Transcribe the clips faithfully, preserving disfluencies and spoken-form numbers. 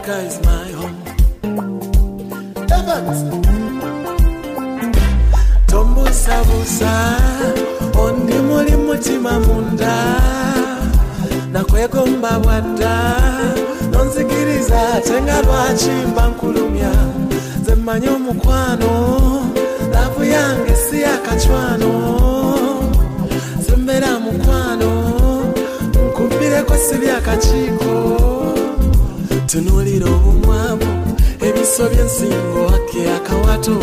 America is my home. Evans Tombusa busa Ondi muli mutima munda Nakwegomba wada Nonzikiriza tenga lwachimba nkulumya Zemanyo mukwano Lavu yange si akachwano Zembera mukwano Nkupire kwa sibi akachiko Tunuliro umwamu Ebiso byensingo wake akawato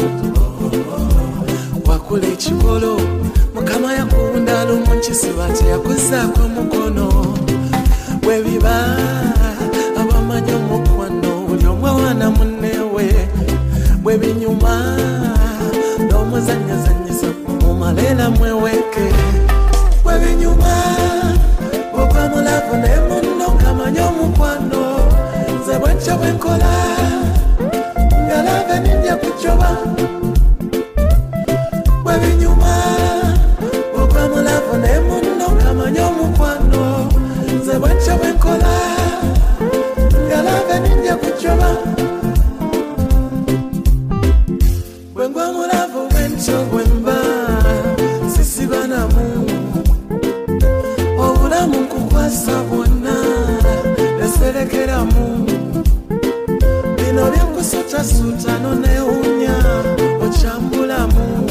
Wakule chikolo Mukama ya kuunda lumunchisi wate ya kuza kwa mukono Webiba Abamanyo mukwano Uliomwa wana munewe Webinyuma Domo zanya zanyiso Umalela mweweke Webinyuma Wakwa mulavu nemuno Kamanyo mukwano Zewancha wenkola Ngalave ninja kuchoba Webinyuma Wakwa mulavu nemuno Kamanyo mukwano Zewancha wenkola Ngalave ninja kuchoba Wengwa mulavu wencho wemba Sisi bana mu Obula mungu kwa sabona Neserekera mu Bino byenkusuta suta none unya Ochambula mu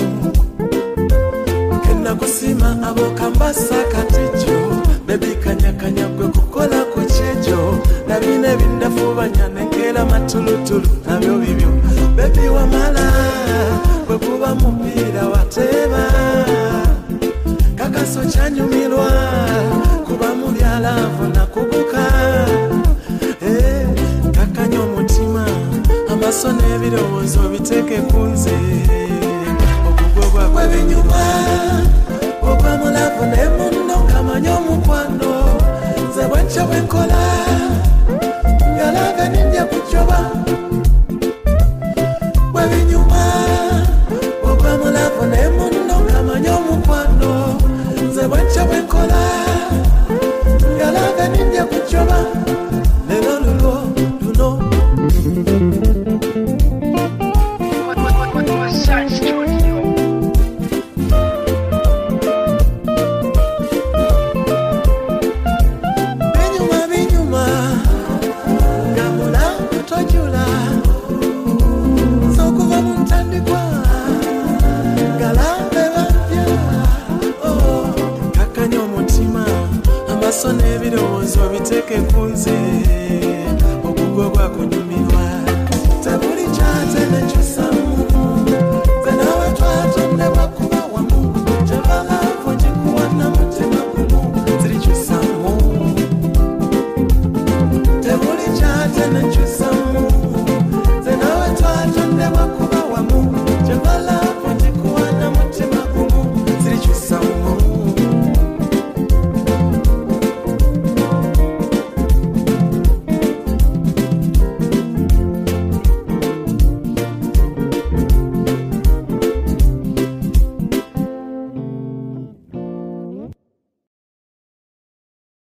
Kenda kusima abokambasa katicho Baby kanya kanya kwe kukola kuchejo Nabine bindafu banyanekela matulutulu Nabyo bibyo Baby wa mala Kwe kuba mupira wateba Kakaso chanyumilwa Kuba mubyalavu na kubuka Eh, kakanyo mutima Amaso nebirowozo biteke kunze Okugobwa kwebinyuma Okwa mulavu nemuno kamanyo mukwano Zewancha wenkola Ngalaga ninja kuchoba Kwebinyuma Okwa mulavu nemuno kamanyo mukwano Zewancha wenkola Ngalaga ninja kuchoba Lelo lulo luno Binyuma binyuma Ngamula kutojula Sokuva muntandikwa Ngalambe bapya Oh Kakanyo mutima Amaso nebirowozo biteke kunze